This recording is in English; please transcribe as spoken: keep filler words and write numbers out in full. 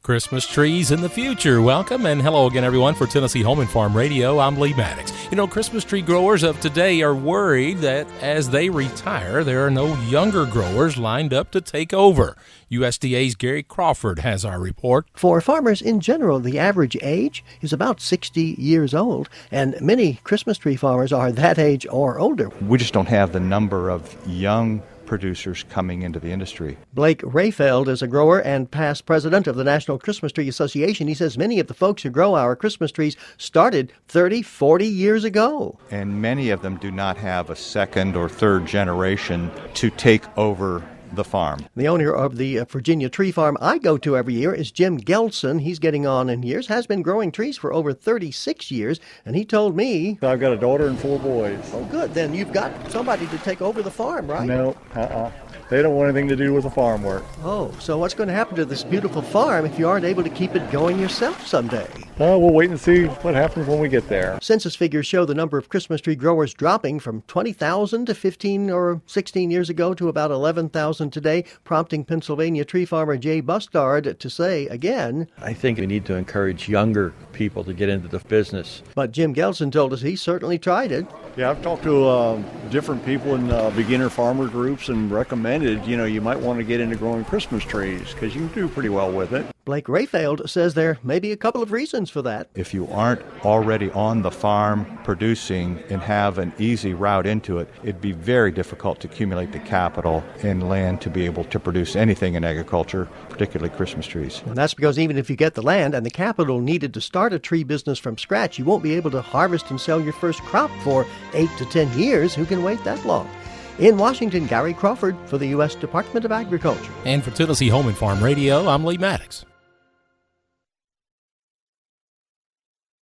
Christmas trees in the future. Welcome and hello again, everyone, for Tennessee Home and Farm Radio. I'm Lee Maddox. You know, Christmas tree growers of today are worried that as they retire, there are no younger growers lined up to take over. U S D A's Gary Crawford has our report. For farmers in general, the average age is about sixty years old, and many Christmas tree farmers are that age or older. We just don't have the number of young producers coming into the industry. Blake Rayfeld is a grower and past president of the National Christmas Tree Association. He says many of the folks who grow our Christmas trees started thirty, forty years ago. And many of them do not have a second or third generation to take over the farm. The owner of the Virginia tree farm I go to every year is Jim Gelson. He's getting on in years, has been growing trees for over thirty-six years, and he told me... I've got a daughter and four boys. Oh, good. Then you've got somebody to take over the farm, right? No, uh-uh. They don't want anything to do with the farm work. Oh, so what's going to happen to this beautiful farm if you aren't able to keep it going yourself someday? Uh, we'll wait and see what happens when we get there. Census figures show the number of Christmas tree growers dropping from twenty thousand to fifteen or sixteen years ago to about eleven thousand today, prompting Pennsylvania tree farmer Jay Bustard to say again, I think we need to encourage younger people to get into the business. But Jim Gelson told us he certainly tried it. Yeah, I've talked to uh, different people in uh, beginner farmer groups and recommended, you know, you might want to get into growing Christmas trees because you can do pretty well with it. Blake Rayfeld says there may be a couple of reasons for that. If you aren't already on the farm producing and have an easy route into it, it'd be very difficult to accumulate the capital and land to be able to produce anything in agriculture, particularly Christmas trees. And that's because even if you get the land and the capital needed to start a tree business from scratch, you won't be able to harvest and sell your first crop for eight to ten years. Who can wait that long? In Washington, Gary Crawford for the U S Department of Agriculture. And for Tennessee Home and Farm Radio, I'm Lee Maddox.